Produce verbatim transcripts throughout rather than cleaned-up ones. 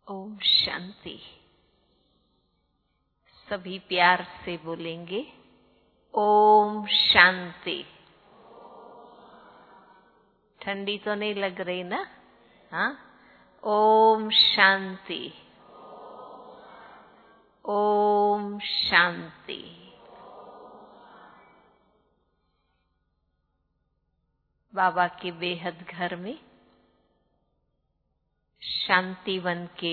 ओम शांति। सभी प्यार से बोलेंगे ओम शांति। ठंडी तो नहीं लग रही ना? हाँ, ओम शांति, ओम शांति। बाबा के बेहद घर में शांतिवन के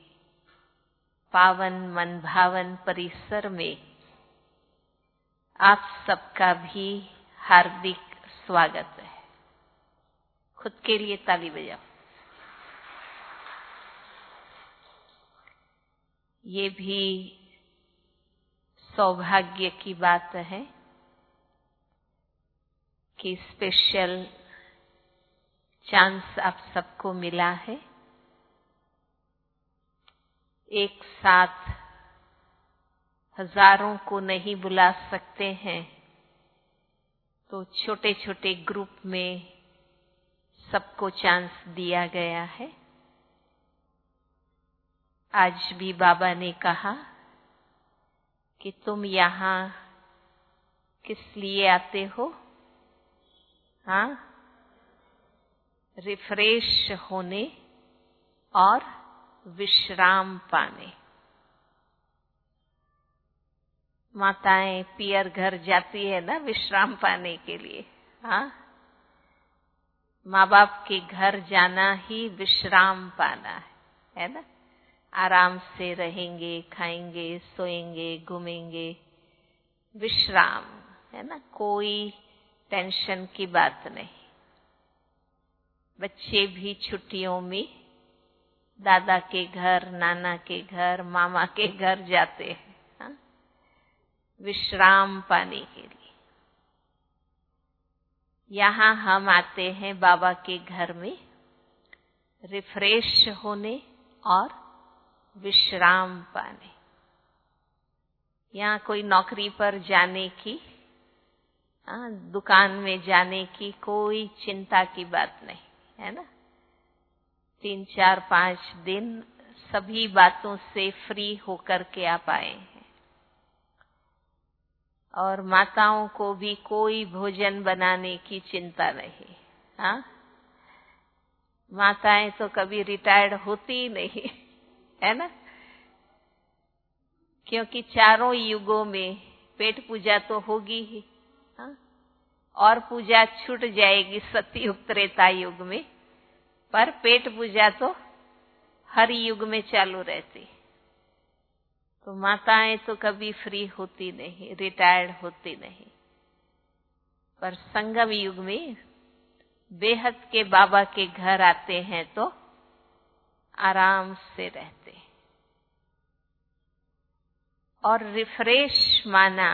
पावन मन भावन परिसर में आप सबका भी हार्दिक स्वागत है। खुद के लिए ताली बजाओ। ये भी सौभाग्य की बात है कि स्पेशल चांस आप सबको मिला है। एक साथ हजारों को नहीं बुला सकते हैं, तो छोटे छोटे ग्रुप में सबको चांस दिया गया है। आज भी बाबा ने कहा कि तुम यहाँ किस लिए आते हो? हाँ, रिफ्रेश होने और विश्राम पाने। माताएं पियर घर जाती है ना विश्राम पाने के लिए। हाँ, माँ बाप के घर जाना ही विश्राम पाना है, है ना? आराम से रहेंगे, खाएंगे, सोएंगे, घूमेंगे, विश्राम, है ना? कोई टेंशन की बात नहीं। बच्चे भी छुट्टियों में दादा के घर, नाना के घर, मामा के घर जाते हैं, हाँ? विश्राम पाने के लिए। यहाँ हम आते हैं बाबा के घर में रिफ्रेश होने और विश्राम पाने। यहाँ कोई नौकरी पर जाने की, हाँ, दुकान में जाने की कोई चिंता की बात नहीं, है ना? तीन चार पांच दिन सभी बातों से फ्री होकर के आप आए हैं। और माताओं को भी कोई भोजन बनाने की चिंता नहीं। हाँ, माताएं तो कभी रिटायर्ड होती ही नहीं, है ना? क्योंकि चारों युगों में पेट पूजा तो होगी ही, हाँ? और पूजा छूट जाएगी सतयुग त्रेता युग में, पर पेट पूजा तो हर युग में चालू रहती। तो माताएं तो कभी फ्री होती नहीं, रिटायर्ड होती नहीं। पर संगम युग में बेहद के बाबा के घर आते हैं तो आराम से रहते। और रिफ्रेश माना,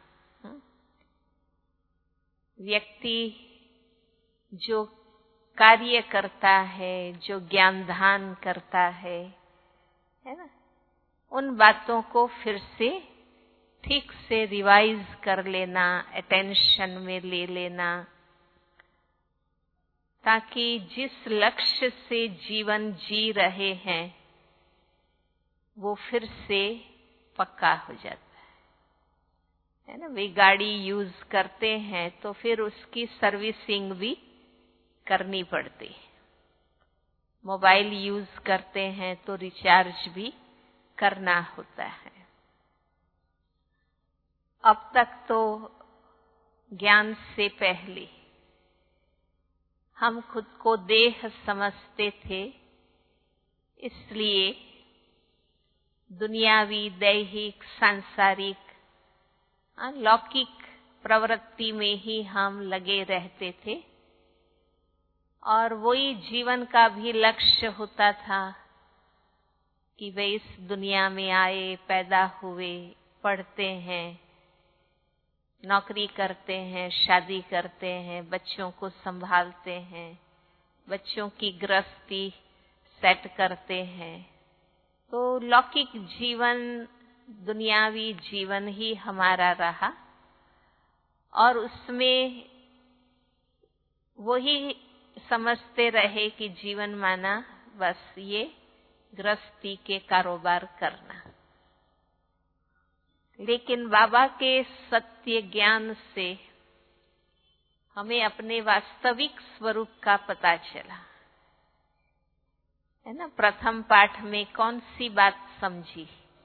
व्यक्ति जो कार्य करता है, जो ज्ञान दान करता है, है ना? उन बातों को फिर से ठीक से रिवाइज कर लेना, अटेंशन में ले लेना, ताकि जिस लक्ष्य से जीवन जी रहे हैं वो फिर से पक्का हो जाता है, है ना? वे गाड़ी यूज करते हैं तो फिर उसकी सर्विसिंग भी करनी पड़ती है। मोबाइल यूज करते हैं तो रिचार्ज भी करना होता है। अब तक तो ज्ञान से पहले हम खुद को देह समझते थे, इसलिए दुनियावी, दैहिक, सांसारिक, लौकिक प्रवृत्ति में ही हम लगे रहते थे। और वही जीवन का भी लक्ष्य होता था कि वे इस दुनिया में आए, पैदा हुए, पढ़ते हैं, नौकरी करते हैं, शादी करते हैं, बच्चों को संभालते हैं, बच्चों की गृहस्थी सेट करते हैं। तो लौकिक जीवन, दुनियावी जीवन ही हमारा रहा। और उसमें वही समझते रहे कि जीवन माना बस ये गृहस्थी के कारोबार करना। लेकिन बाबा के सत्य ज्ञान से हमें अपने वास्तविक स्वरूप का पता चला है ना। प्रथम पाठ में कौन सी बात समझी?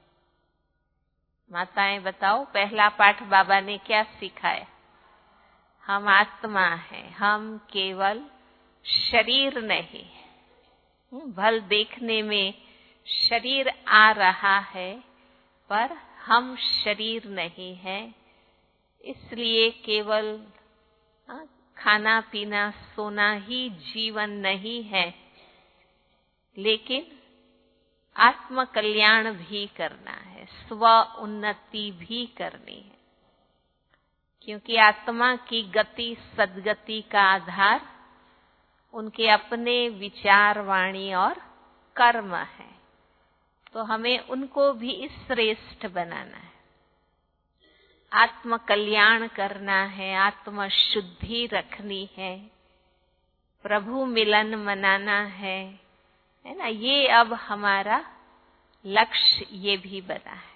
माताएं बताओ, पहला पाठ बाबा ने क्या सिखाया? हम आत्मा हैं, हम केवल शरीर नहीं। भल देखने में शरीर आ रहा है, पर हम शरीर नहीं है। इसलिए केवल खाना पीना सोना ही जीवन नहीं है, लेकिन आत्म कल्याण भी करना है, स्व उन्नति भी करनी है। क्योंकि आत्मा की गति सद्गति का आधार उनके अपने विचार, वाणी और कर्म है। तो हमें उनको भी श्रेष्ठ बनाना है, आत्म कल्याण करना है, आत्म शुद्धि रखनी है, प्रभु मिलन मनाना है, है ना। ये अब हमारा लक्ष्य ये भी बना है।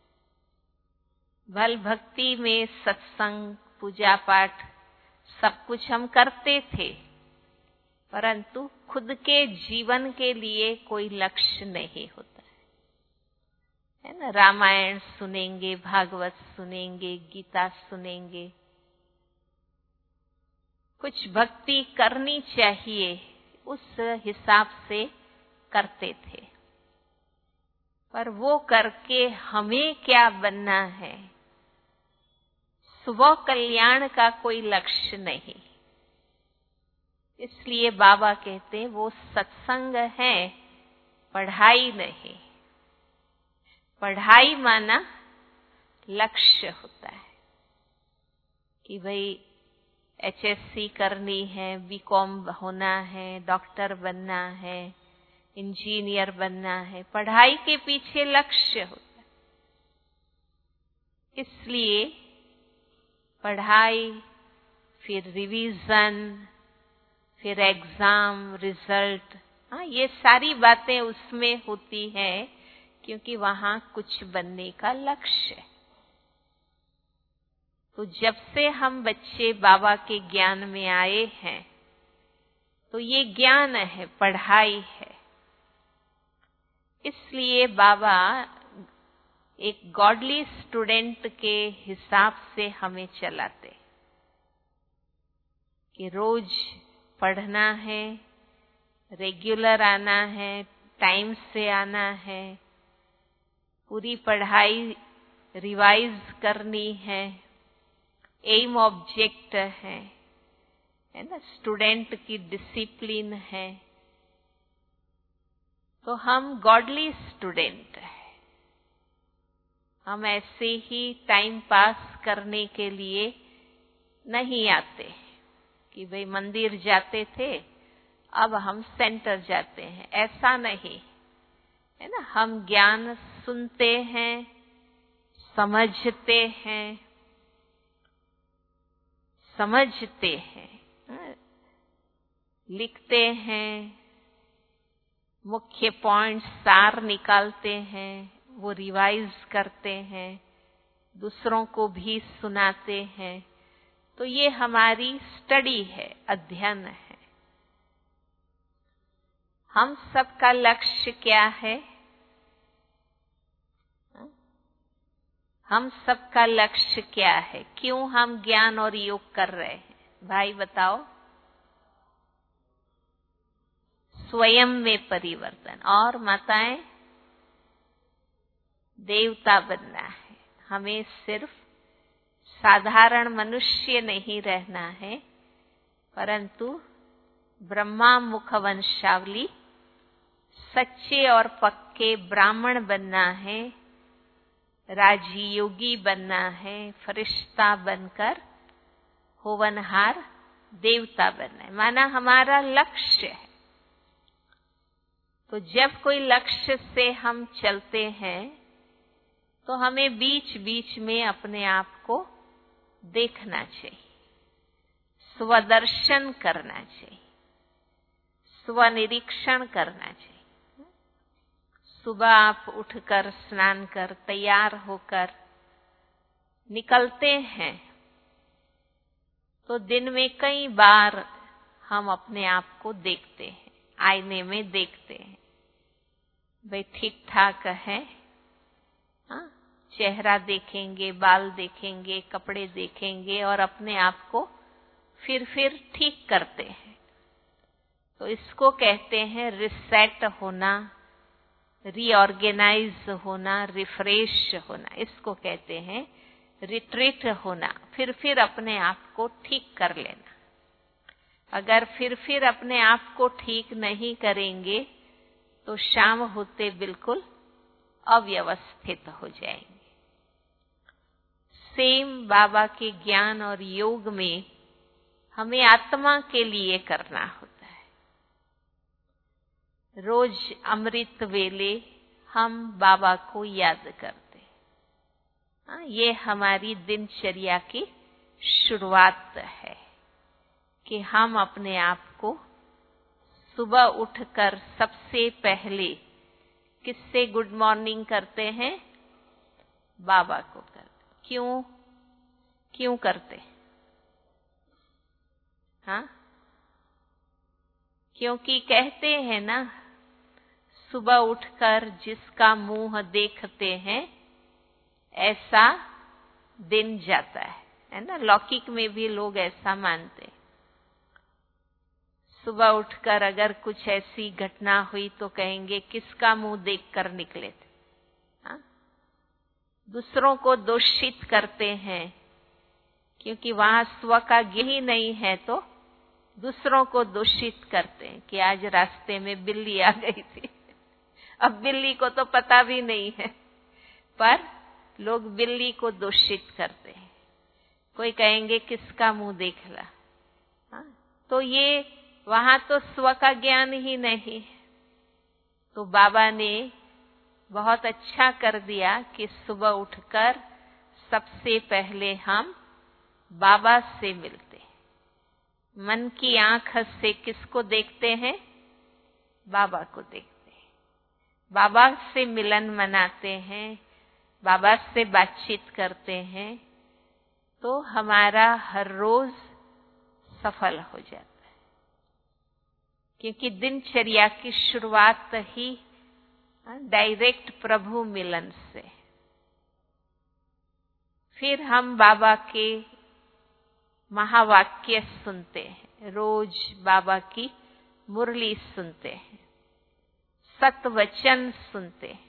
भल भक्ति में सत्संग, पूजा पाठ सब कुछ हम करते थे, परंतु खुद के जीवन के लिए कोई लक्ष्य नहीं होता है ना। रामायण सुनेंगे, भागवत सुनेंगे, गीता सुनेंगे, कुछ भक्ति करनी चाहिए उस हिसाब से करते थे, पर वो करके हमें क्या बनना है, स्व कल्याण का कोई लक्ष्य नहीं। इसलिए बाबा कहते हैं वो सत्संग है, पढ़ाई नहीं। पढ़ाई माना लक्ष्य होता है कि भाई एचएससी करनी है, बीकॉम होना है, डॉक्टर बनना है, इंजीनियर बनना है। पढ़ाई के पीछे लक्ष्य होता है। इसलिए पढ़ाई, फिर रिवीजन, फिर एग्जाम, रिजल्ट, हाँ ये सारी बातें उसमें होती है, क्योंकि वहां कुछ बनने का लक्ष्य है। तो जब से हम बच्चे बाबा के ज्ञान में आए हैं, तो ये ज्ञान है, पढ़ाई है। इसलिए बाबा एक गॉडली स्टूडेंट के हिसाब से हमें चलाते कि रोज पढ़ना है, रेगुलर आना है, टाइम से आना है, पूरी पढ़ाई रिवाइज करनी है, एम ऑब्जेक्ट है है ना, स्टूडेंट की डिसिप्लिन है। तो हम गॉडली स्टूडेंट हैं। हम ऐसे ही टाइम पास करने के लिए नहीं आते कि भाई मंदिर जाते थे अब हम सेंटर जाते हैं, ऐसा नहीं है ना। हम ज्ञान सुनते हैं, समझते हैं, समझते हैं, लिखते हैं, मुख्य पॉइंट सार निकालते हैं, वो रिवाइज करते हैं, दूसरों को भी सुनाते हैं। तो ये हमारी स्टडी है, अध्ययन है। हम सबका लक्ष्य क्या है? हम सबका लक्ष्य क्या है? क्यों हम ज्ञान और योग कर रहे हैं? भाई बताओ। स्वयं में परिवर्तन। और माताएं, देवता बनना है। हमें सिर्फ साधारण मनुष्य नहीं रहना है, परंतु ब्रह्मा मुख वंशावली सच्चे और पक्के ब्राह्मण बनना है, राजी योगी बनना है, फरिश्ता बनकर होवनहार देवता बनना है। माना हमारा लक्ष्य है। तो जब कोई लक्ष्य से हम चलते हैं, तो हमें बीच बीच में अपने आप को देखना चाहिए, स्वदर्शन करना चाहिए, स्वनिरीक्षण करना चाहिए। सुबह आप उठकर स्नान कर तैयार होकर निकलते हैं तो दिन में कई बार हम अपने आप को देखते हैं, आईने में देखते हैं, भाई ठीक ठाक है, हाँ, चेहरा देखेंगे, बाल देखेंगे, कपड़े देखेंगे और अपने आप को फिर फिर ठीक करते हैं। तो इसको कहते हैं रिसेट होना, रीऑर्गेनाइज होना, रिफ्रेश होना। इसको कहते हैं रिट्रीट होना, फिर फिर अपने आप को ठीक कर लेना। अगर फिर फिर अपने आप को ठीक नहीं करेंगे तो शाम होते बिल्कुल अव्यवस्थित हो जाएंगे। सेम बाबा के ज्ञान और योग में हमें आत्मा के लिए करना होता है। रोज अमृत वेले हम बाबा को याद करते हैं। हाँ, ये हमारी दिनचर्या की शुरुआत है कि हम अपने आप को सुबह उठकर सबसे पहले किससे गुड मॉर्निंग करते हैं? बाबा को करते। क्यों क्यों करते? हाँ, क्योंकि कहते हैं ना, सुबह उठकर जिसका मुंह देखते हैं ऐसा दिन जाता है, है ना। लौकिक में भी लोग ऐसा मानते। सुबह उठकर अगर कुछ ऐसी घटना हुई तो कहेंगे किसका मुंह देखकर निकले थे। हाँ? दूसरों को दोषित करते हैं, क्योंकि वहां स्व का ज्ञान ही नहीं है तो दूसरों को दोषित करते हैं कि आज रास्ते में बिल्ली आ गई थी। अब बिल्ली को तो पता भी नहीं है, पर लोग बिल्ली को दोषित करते हैं। कोई कहेंगे किसका मुंह देख ला। हाँ? तो ये वहां तो स्व का ज्ञान ही नहीं है। तो बाबा ने बहुत अच्छा कर दिया कि सुबह उठकर सबसे पहले हम बाबा से मिलते हैं। मन की आंख से किसको देखते हैं? बाबा को देखते हैं। बाबा से मिलन मनाते हैं, बाबा से बातचीत करते हैं, तो हमारा हर रोज सफल हो जाता है। क्योंकि दिनचर्या की शुरुआत ही डायरेक्ट प्रभु मिलन से। फिर हम बाबा के महावाक्य सुनते हैं, रोज बाबा की मुरली सुनते हैं, सतवचन सुनते हैं।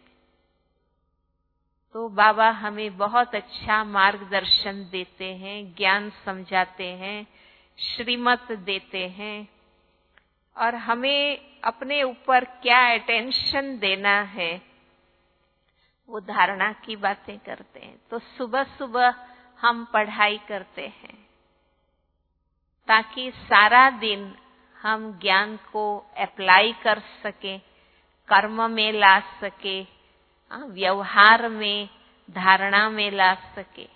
तो बाबा हमें बहुत अच्छा मार्गदर्शन देते हैं, ज्ञान समझाते हैं, श्रीमत देते हैं और हमें अपने ऊपर क्या अटेंशन देना है वो धारणा की बातें करते हैं। तो सुबह सुबह हम पढ़ाई करते हैं ताकि सारा दिन हम ज्ञान को अप्लाई कर सकें, कर्म में ला सके, व्यवहार में, धारणा में ला सके।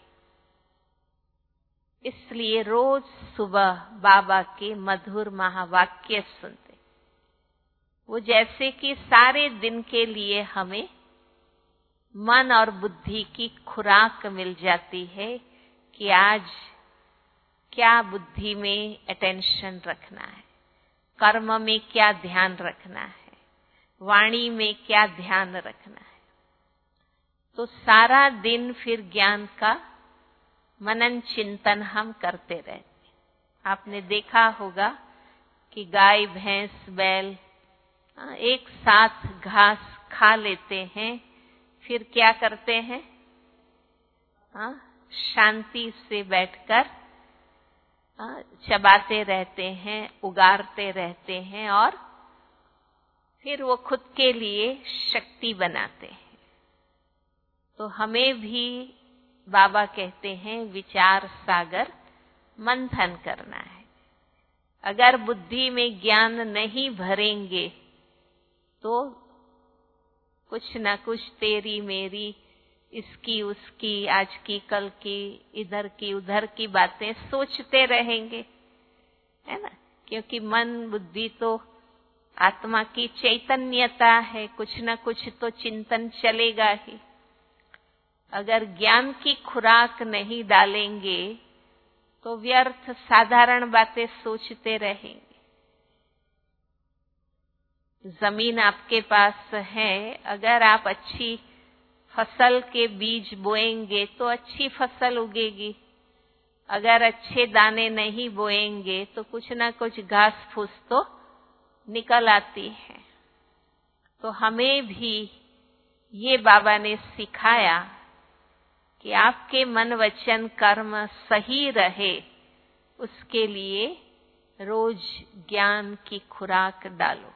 इसलिए रोज सुबह बाबा के मधुर महावाक्य सुनते, वो जैसे कि सारे दिन के लिए हमें मन और बुद्धि की खुराक मिल जाती है कि आज क्या बुद्धि में अटेंशन रखना है, कर्म में क्या ध्यान रखना है, वाणी में क्या ध्यान रखना है। तो सारा दिन फिर ज्ञान का मनन चिंतन हम करते रहते। आपने देखा होगा कि गाय, भैंस, बैल एक साथ घास खा लेते हैं, फिर क्या करते हैं? हाँ, शांति से बैठकर चबाते रहते हैं, उगारते रहते हैं और फिर वो खुद के लिए शक्ति बनाते हैं। तो हमें भी बाबा कहते हैं विचार सागर मंथन करना है। अगर बुद्धि में ज्ञान नहीं भरेंगे तो कुछ न कुछ तेरी मेरी, इसकी उसकी, आज की कल की, इधर की उधर की बातें सोचते रहेंगे, है ना। क्योंकि मन बुद्धि तो आत्मा की चैतन्यता है, कुछ न कुछ तो चिंतन चलेगा ही। अगर ज्ञान की खुराक नहीं डालेंगे तो व्यर्थ साधारण बातें सोचते रहेंगे। जमीन आपके पास है, अगर आप अच्छी फसल के बीज बोएंगे तो अच्छी फसल उगेगी। अगर अच्छे दाने नहीं बोएंगे तो कुछ ना कुछ घास फूस तो निकल आती है। तो हमें भी ये बाबा ने सिखाया कि आपके मन वचन कर्म सही रहे, उसके लिए रोज ज्ञान की खुराक डालो।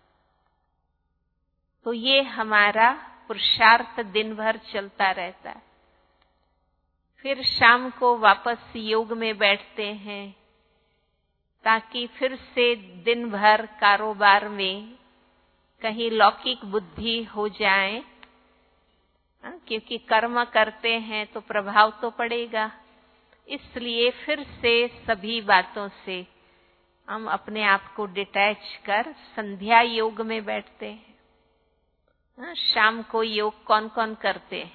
तो ये हमारा पुरुषार्थ दिन भर चलता रहता है। फिर शाम को वापस योग में बैठते हैं ताकि फिर से दिन भर कारोबार में कहीं लौकिक बुद्धि हो जाए, क्योंकि कर्म करते हैं तो प्रभाव तो पड़ेगा। इसलिए फिर से सभी बातों से हम अपने आप को डिटैच कर संध्या योग में बैठते हैं। शाम को योग कौन कौन करते हैं?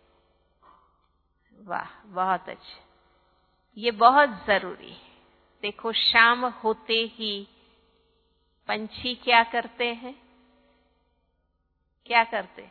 वाह, बहुत अच्छा, ये बहुत जरूरी है। देखो, शाम होते ही पंछी क्या करते हैं? क्या करते?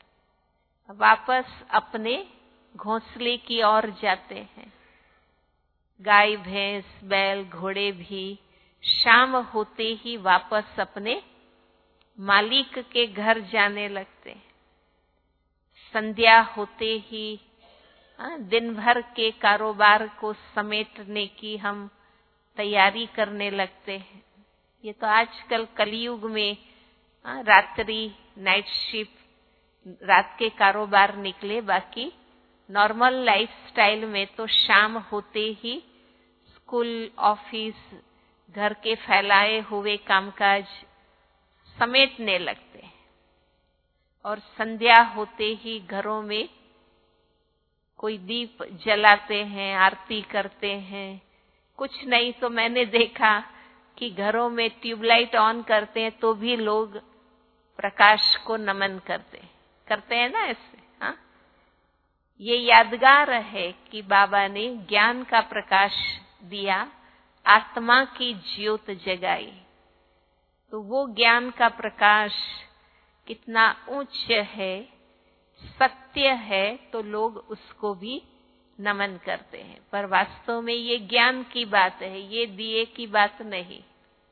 वापस अपने घोंसले की ओर जाते हैं। गाय, भैंस, बैल, घोड़े भी शाम होते ही वापस अपने मालिक के घर जाने लगते हैं। संध्या होते ही दिन भर के कारोबार को समेटने की हम तैयारी करने लगते हैं। ये तो आजकल कलयुग में रात्रि नाइट शिफ्ट, रात के कारोबार निकले। बाकी नॉर्मल लाइफस्टाइल में तो शाम होते ही स्कूल, ऑफिस, घर के फैलाए हुए कामकाज समेटने लगते हैं। और संध्या होते ही घरों में कोई दीप जलाते हैं, आरती करते हैं। कुछ नहीं तो मैंने देखा कि घरों में ट्यूबलाइट ऑन करते हैं तो भी लोग प्रकाश को नमन करते करते हैं ना ऐसे। हाँ, ये यादगार है कि बाबा ने ज्ञान का प्रकाश दिया, आत्मा की ज्योत जगाई। तो वो ज्ञान का प्रकाश कितना उच्च है, सत्य है, तो लोग उसको भी नमन करते हैं। पर वास्तव में ये ज्ञान की बात है, ये दिए की बात नहीं।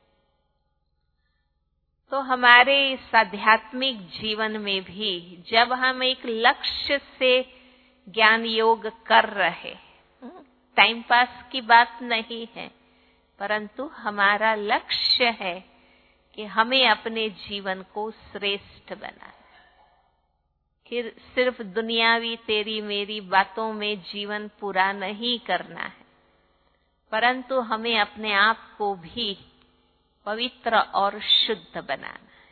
तो हमारे इस आध्यात्मिक जीवन में भी जब हम एक लक्ष्य से ज्ञान योग कर रहे, टाइम पास की बात नहीं है, परंतु हमारा लक्ष्य है कि हमें अपने जीवन को श्रेष्ठ बनाना। फिर सिर्फ दुनियावी तेरी मेरी बातों में जीवन पूरा नहीं करना है, परंतु हमें अपने आप को भी पवित्र और शुद्ध बनाना है।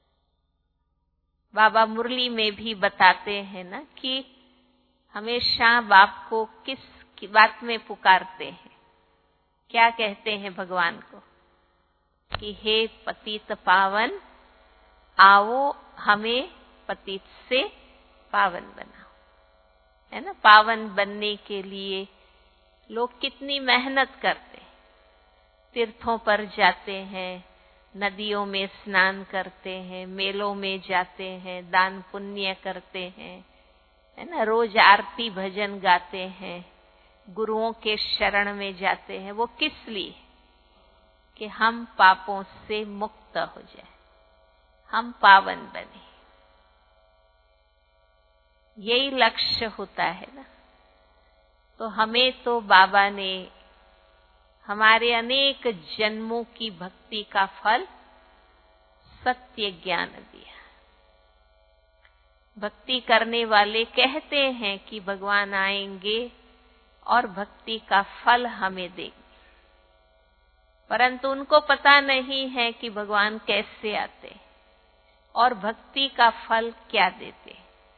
बाबा मुरली में भी बताते हैं ना कि हमेशा बाप को किस बात में पुकारते हैं? क्या कहते हैं भगवान को? कि हे पतित पावन, आओ हमें पतित से पावन बनाओ। है ना, पावन बनने के लिए लोग कितनी मेहनत करते हैं। तीर्थों पर जाते हैं, नदियों में स्नान करते हैं, मेलों में जाते हैं, दान पुण्य करते हैं, है ना, रोज आरती भजन गाते हैं, गुरुओं के शरण में जाते हैं। वो किस लिए? कि हम पापों से मुक्त हो जाए, हम पावन बने। यही लक्ष्य होता है ना। तो हमें तो बाबा ने हमारे अनेक जन्मों की भक्ति का फल सत्य ज्ञान दिया। भक्ति करने वाले कहते हैं कि भगवान आएंगे और भक्ति का फल हमें देंगे, परंतु उनको पता नहीं है कि भगवान कैसे आते और भक्ति का फल क्या देते।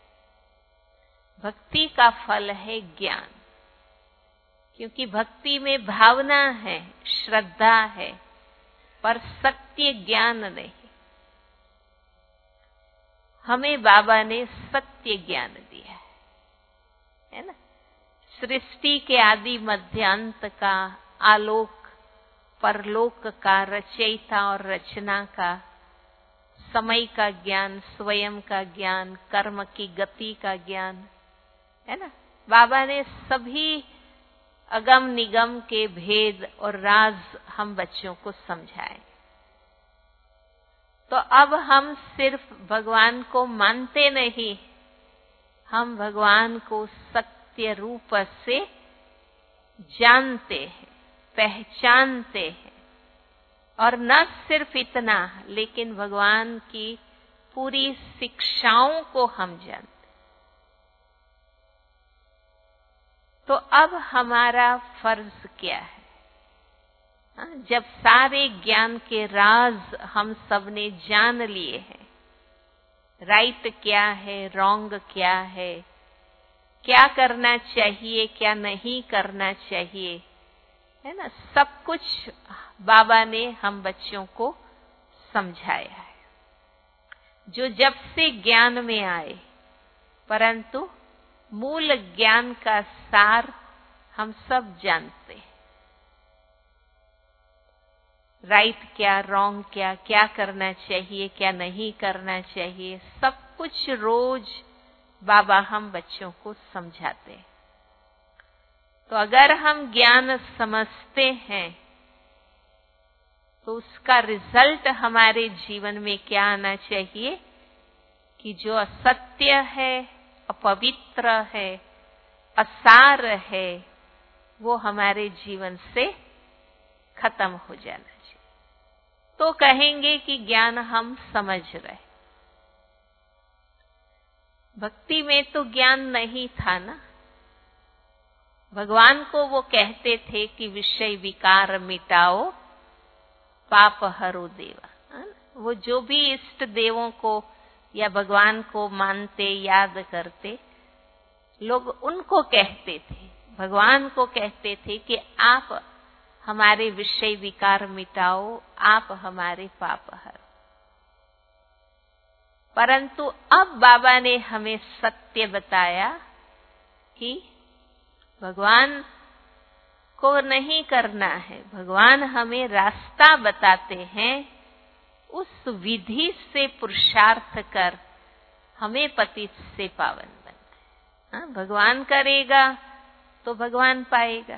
भक्ति का फल है ज्ञान, क्योंकि भक्ति में भावना है, श्रद्धा है, पर सत्य ज्ञान नहीं। हमें बाबा ने सत्य ज्ञान दिया है, है ना। सृष्टि के आदि मध्यांत का, आलोक परलोक का, रचयिता और रचना का, समय का ज्ञान, स्वयं का ज्ञान, कर्म की गति का ज्ञान, है ना। बाबा ने सभी अगम निगम के भेद और राज हम बच्चों को समझाए। तो अब हम सिर्फ भगवान को मानते नहीं, हम भगवान को सत्य रूप से जानते हैं, पहचानते हैं। और न सिर्फ इतना, लेकिन भगवान की पूरी शिक्षाओं को हम जानते। तो अब हमारा फर्ज क्या है? जब सारे ज्ञान के राज हम सब ने जान लिए हैं, राइट क्या है, रॉन्ग क्या है, क्या करना चाहिए, क्या नहीं करना चाहिए, है ना, सब कुछ बाबा ने हम बच्चों को समझाया है, जो जब से ज्ञान में आए। परंतु मूल ज्ञान का सार हम सब जानते हैं। राइट क्या, रॉन्ग क्या, क्या करना चाहिए, क्या नहीं करना चाहिए, सब कुछ रोज बाबा हम बच्चों को समझाते हैं। तो अगर हम ज्ञान समझते हैं तो उसका रिजल्ट हमारे जीवन में क्या आना चाहिए कि जो असत्य है, अपवित्र है, असार है, वो हमारे जीवन से खत्म हो जाना चाहिए। तो कहेंगे कि ज्ञान हम समझ रहे। भक्ति में तो ज्ञान नहीं था ना। भगवान को वो कहते थे कि विषय विकार मिटाओ, पाप हरो देवा। वो जो भी इष्ट देवों को या भगवान को मानते, याद करते, लोग उनको कहते थे, भगवान को कहते थे कि आप हमारे विषय विकार मिटाओ, आप हमारे पाप हरो। परंतु अब बाबा ने हमें सत्य बताया कि भगवान को नहीं करना है। भगवान हमें रास्ता बताते हैं, उस विधि से पुरुषार्थ कर हमें पतित से पावन बनना है। भगवान करेगा तो भगवान पाएगा,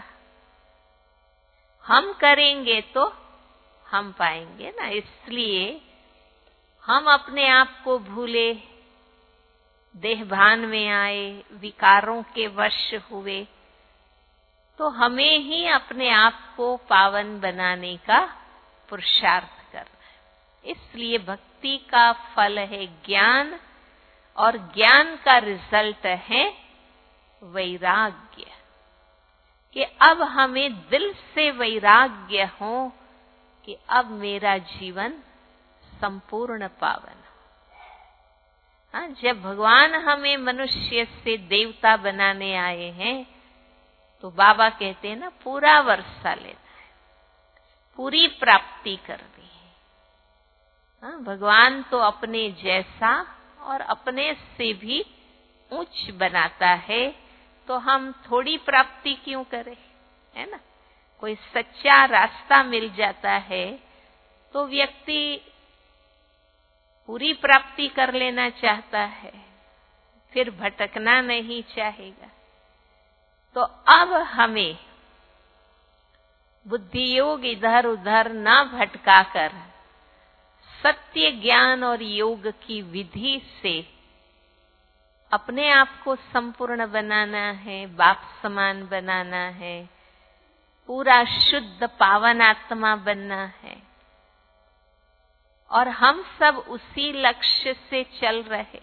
हम करेंगे तो हम पाएंगे ना। इसलिए हम अपने आप को भूले, देहभान में आए, विकारों के वश हुए, तो हमें ही अपने आप को पावन बनाने का पुरुषार्थ करना है। इसलिए भक्ति का फल है ज्ञान, और ज्ञान का रिजल्ट है वैराग्य। कि अब हमें दिल से वैराग्य हो कि अब मेरा जीवन संपूर्ण पावन हो। हाँ, जब भगवान हमें मनुष्य से देवता बनाने आए हैं तो बाबा कहते हैं ना, पूरा वर्षा लेना है, पूरी प्राप्ति करनी है। हाँ, भगवान तो अपने जैसा और अपने से भी उच्च बनाता है, तो हम थोड़ी प्राप्ति क्यों करें, है ना। कोई सच्चा रास्ता मिल जाता है तो व्यक्ति पूरी प्राप्ति कर लेना चाहता है, फिर भटकना नहीं चाहेगा। तो अब हमें बुद्धि योग इधर उधर ना भटकाकर सत्य ज्ञान और योग की विधि से अपने आप को संपूर्ण बनाना है, बाप समान बनाना है, पूरा शुद्ध पावन आत्मा बनना है। और हम सब उसी लक्ष्य से चल रहे।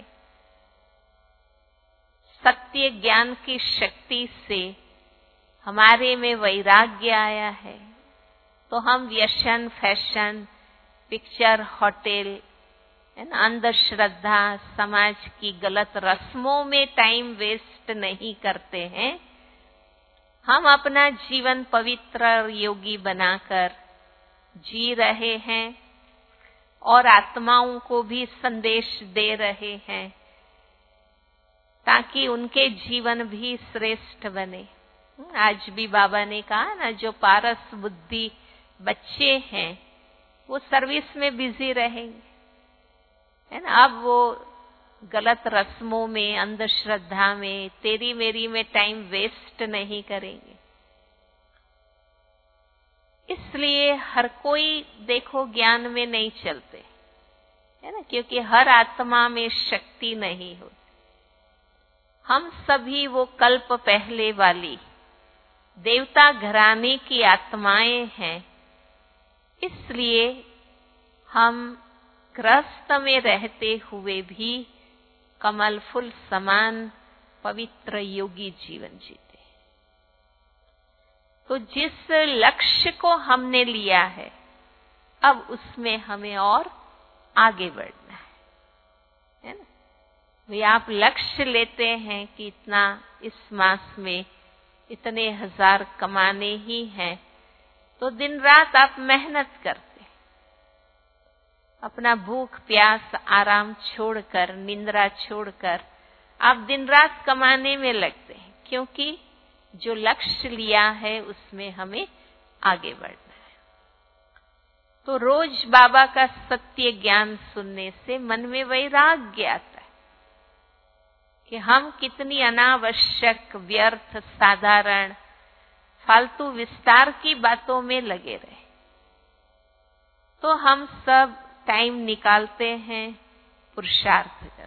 सत्य ज्ञान की शक्ति से हमारे में वैराग्य आया है, तो हम व्यसन, फैशन, पिक्चर, होटल, अंधश्रद्धा, समाज की गलत रस्मों में टाइम वेस्ट नहीं करते हैं। हम अपना जीवन पवित्र और योगी बनाकर जी रहे हैं। और आत्माओं को भी संदेश दे रहे हैं ताकि उनके जीवन भी श्रेष्ठ बने। आज भी बाबा ने कहा ना, जो पारस बुद्धि बच्चे हैं वो सर्विस में बिजी रहेंगे, है ना। अब वो गलत रस्मों में, अंधश्रद्धा में, तेरी मेरी में टाइम वेस्ट नहीं करेंगे। इसलिए हर कोई देखो ज्ञान में नहीं चलते, है ना, क्योंकि हर आत्मा में शक्ति नहीं होती। हम सभी वो कल्प पहले वाली देवता घराने की आत्माएं हैं, इसलिए हम गृहस्थ में रहते हुए भी कमल फूल समान पवित्र योगी जीवन जीते। तो जिस लक्ष्य को हमने लिया है, अब उसमें हमें और आगे बढ़ना है, है ना। वे आप लक्ष्य लेते हैं कि इतना इस मास में इतने हजार कमाने ही हैं, तो दिन रात आप मेहनत करते, अपना भूख प्यास आराम छोड़कर, निंद्रा छोड़कर आप दिन रात कमाने में लगते हैं, क्योंकि जो लक्ष्य लिया है उसमें हमें आगे बढ़ना है। तो रोज बाबा का सत्य ज्ञान सुनने से मन में वैराग्य आता है कि हम कितनी अनावश्यक, व्यर्थ, साधारण, फालतू विस्तार की बातों में लगे रहे। तो हम सब टाइम निकालते हैं, पुरुषार्थ करते।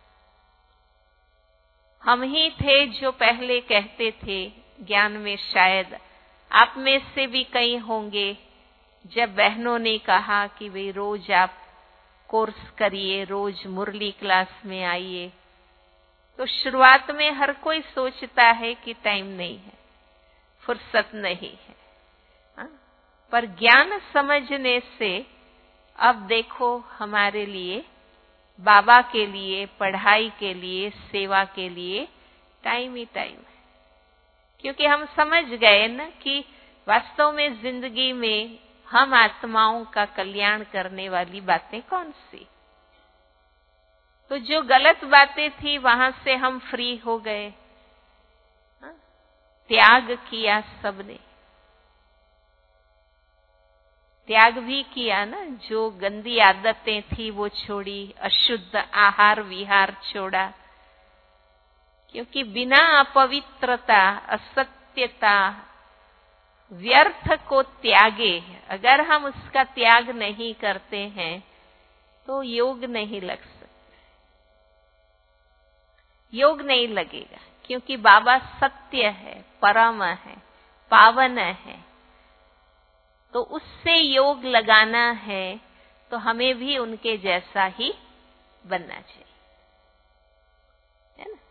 हम ही थे जो पहले कहते थे, ज्ञान में शायद आप में से भी कई होंगे, जब बहनों ने कहा कि वे रोज आप कोर्स करिए, रोज मुरली क्लास में आइए, तो शुरुआत में हर कोई सोचता है कि टाइम नहीं है, फुर्सत नहीं है, हा? पर ज्ञान समझने से अब देखो हमारे लिए, बाबा के लिए, पढ़ाई के लिए, सेवा के लिए टाइम ही टाइम है। क्योंकि हम समझ गए ना कि वास्तव में जिंदगी में हम आत्माओं का कल्याण करने वाली बातें कौन सी। तो जो गलत बातें थी वहां से हम फ्री हो गए, त्याग किया सबने, त्याग भी किया ना, जो गंदी आदतें थी वो छोड़ी, अशुद्ध आहार विहार छोड़ा, क्योंकि बिना अपवित्रता, असत्यता, व्यर्थ को त्यागे, अगर हम उसका त्याग नहीं करते हैं तो योग नहीं लग सकता, योग नहीं लगेगा। क्योंकि बाबा सत्य है, परम है, पावन है, तो उससे योग लगाना है तो हमें भी उनके जैसा ही बनना चाहिए, है ना।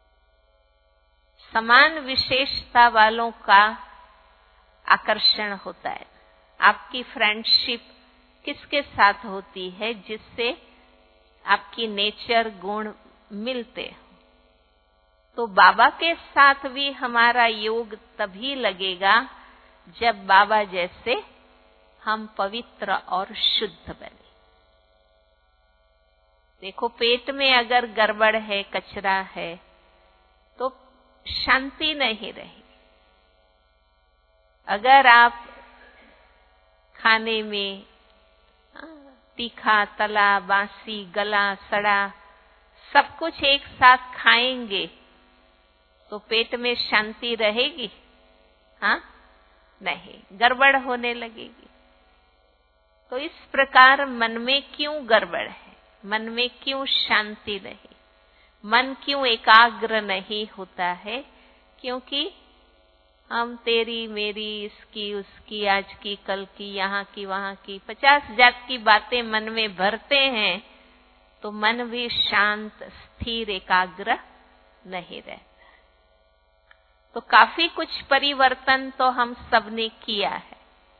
समान विशेषता वालों का आकर्षण होता है। आपकी फ्रेंडशिप किसके साथ होती है? जिससे आपकी नेचर गुण मिलते हैं। तो बाबा के साथ भी हमारा योग तभी लगेगा जब बाबा जैसे हम पवित्र और शुद्ध बने। देखो, पेट में अगर गड़बड़ है, कचरा है, तो शांति नहीं रही। अगर आप खाने में तीखा, तला, बासी, गला, सड़ा सब कुछ एक साथ खाएंगे तो पेट में शांति रहेगी? हाँ, नहीं, गड़बड़ होने लगेगी। तो इस प्रकार मन में क्यों गड़बड़ है? मन में क्यों शांति नहीं? मन क्यों एकाग्र नहीं होता है? क्योंकि हम तेरी मेरी, इसकी उसकी, आज की कल की, यहाँ की वहां की, पचास जात की बातें मन में भरते हैं, तो मन भी शांत, स्थिर, एकाग्र नहीं रहता। तो काफी कुछ परिवर्तन तो हम सबने किया है,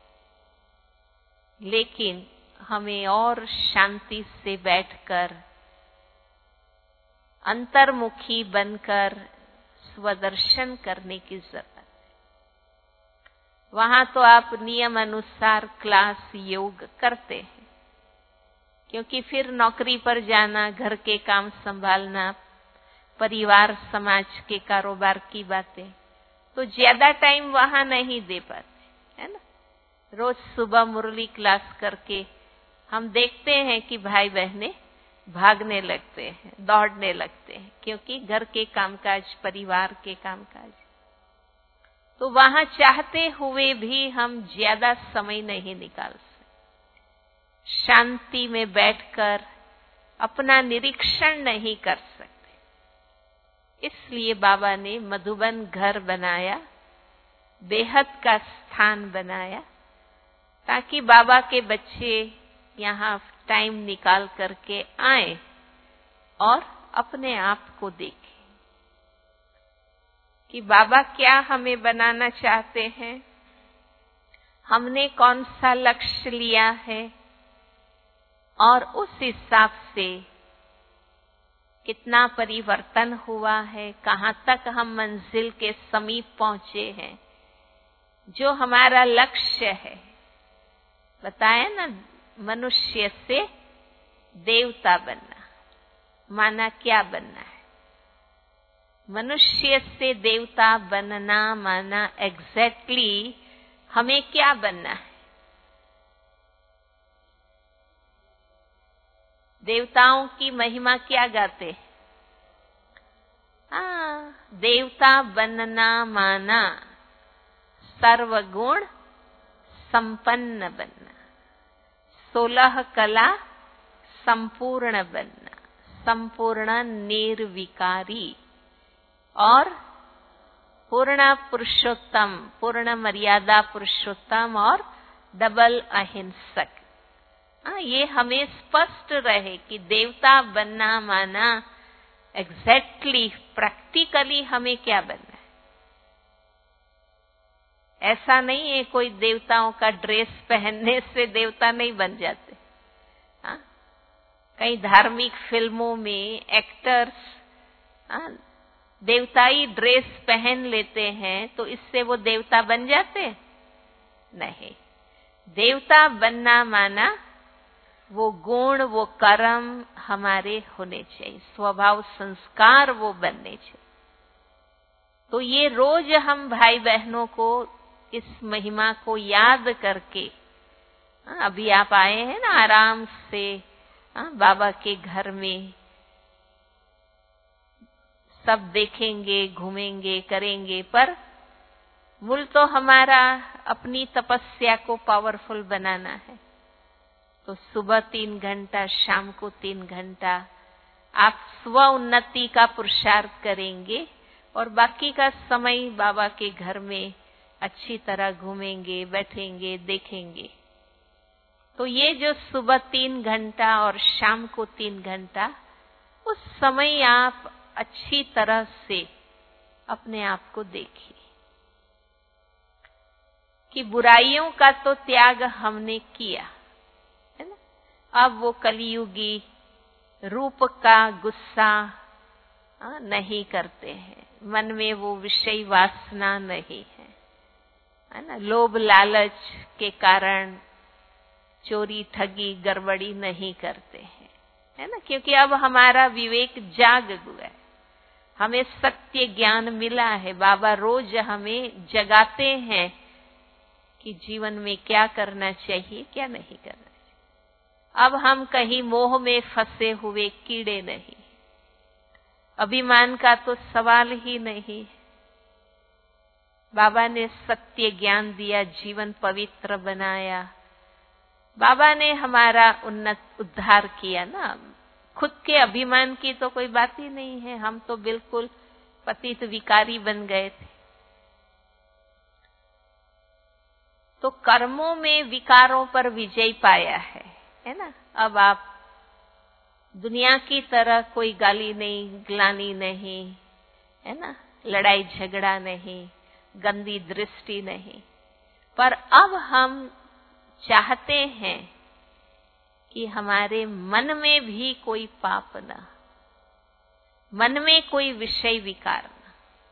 लेकिन हमें और शांति से बैठकर, अंतर्मुखी बनकर स्वदर्शन करने की जरूरत है। वहां तो आप नियम अनुसार क्लास योग करते हैं, क्योंकि फिर नौकरी पर जाना, घर के काम संभालना, परिवार समाज के कारोबार की बातें, तो ज्यादा टाइम वहां नहीं दे पाते, है ना। रोज सुबह मुरली क्लास करके हम देखते हैं कि भाई बहनें भागने लगते हैं, दौड़ने लगते हैं, क्योंकि घर के कामकाज, परिवार के कामकाज। तो वहां चाहते हुए भी हम ज्यादा समय नहीं निकाल सकते। शांति में बैठकर अपना निरीक्षण नहीं कर सकते। इसलिए बाबा ने मधुबन घर बनाया, बेहद का स्थान बनाया, ताकि बाबा के बच्चे यहाँ टाइम निकाल करके आए और अपने आप को देखें कि बाबा क्या हमें बनाना चाहते हैं, हमने कौन सा लक्ष्य लिया है और उस हिसाब से कितना परिवर्तन हुआ है, कहां तक हम मंजिल के समीप पहुंचे हैं। जो हमारा लक्ष्य है, बताया ना, मनुष्य से देवता बनना। माना क्या बनना है? मनुष्य से देवता बनना माना एग्जैक्टली हमें क्या बनना है? देवताओं की महिमा क्या गाते? हाँ, देवता बनना माना सर्वगुण संपन्न बनना, सोलह कला संपूर्ण बनना, संपूर्ण निर्विकारी और पूर्ण पुरुषोत्तम, पूर्ण मर्यादा पुरुषोत्तम और डबल अहिंसक। हाँ, ये हमें स्पष्ट रहे कि देवता बनना माना एग्जैक्टली प्रैक्टिकली हमें क्या बनना है। ऐसा नहीं है कोई देवताओं का ड्रेस पहनने से देवता नहीं बन जाते। हाँ, कई धार्मिक फिल्मों में एक्टर्स हाँ, देवताई ड्रेस पहन लेते हैं, तो इससे वो देवता बन जाते नहीं। देवता बनना माना वो गुण, वो कर्म हमारे होने चाहिए, स्वभाव संस्कार वो बनने चाहिए। तो ये रोज हम भाई बहनों को इस महिमा को याद करके, अभी आप आए हैं ना आराम से बाबा के घर में, सब देखेंगे, घूमेंगे, करेंगे, पर मूल तो हमारा अपनी तपस्या को पावरफुल बनाना है। तो सुबह तीन घंटा, शाम को तीन घंटा आप स्व उन्नति का पुरुषार्थ करेंगे और बाकी का समय बाबा के घर में अच्छी तरह घूमेंगे, बैठेंगे, देखेंगे। तो ये जो सुबह तीन घंटा और शाम को तीन घंटा, उस समय आप अच्छी तरह से अपने आप को देखिए कि बुराइयों का तो त्याग हमने किया है ना। अब वो कलियुगी रूप का गुस्सा नहीं करते हैं, मन में वो विषय वासना नहीं है, है ना। लोभ लालच के कारण चोरी ठगी गड़बड़ी नहीं करते हैं, है ना, क्योंकि अब हमारा विवेक जाग गया है, हमें सत्य ज्ञान मिला है। बाबा रोज हमें जगाते हैं कि जीवन में क्या करना चाहिए, क्या नहीं करना चाहिए। अब हम कहीं मोह में फंसे हुए कीड़े नहीं, अभिमान का तो सवाल ही नहीं। बाबा ने सत्य ज्ञान दिया, जीवन पवित्र बनाया। बाबा ने हमारा उन्नत उद्धार किया ना। खुद के अभिमान की तो कोई बात ही नहीं है, हम तो बिल्कुल पतित विकारी बन गए थे। तो कर्मों में विकारों पर विजय पाया है, है ना। अब आप दुनिया की तरह कोई गाली नहीं, ग्लानि नहीं, है ना, लड़ाई झगड़ा नहीं, गंदी दृष्टि नहीं। पर अब हम चाहते हैं कि हमारे मन में भी कोई पाप ना, मन में कोई विषय विकार ना।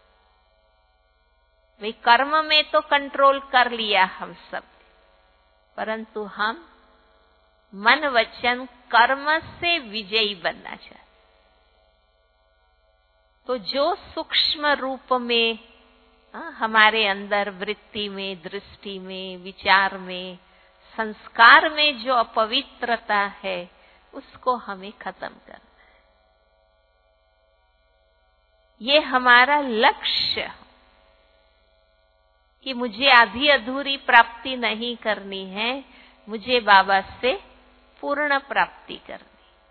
वे कर्म में तो कंट्रोल कर लिया हम सब, परंतु हम मन वचन कर्म से विजयी बनना चाहते। तो जो सूक्ष्म रूप में आ, हमारे अंदर वृत्ति में, दृष्टि में, विचार में, संस्कार में जो अपवित्रता है, उसको हमें खत्म करना है। ये हमारा लक्ष्य है कि मुझे आधी अधूरी प्राप्ति नहीं करनी है, मुझे बाबा से पूर्ण प्राप्ति करनी।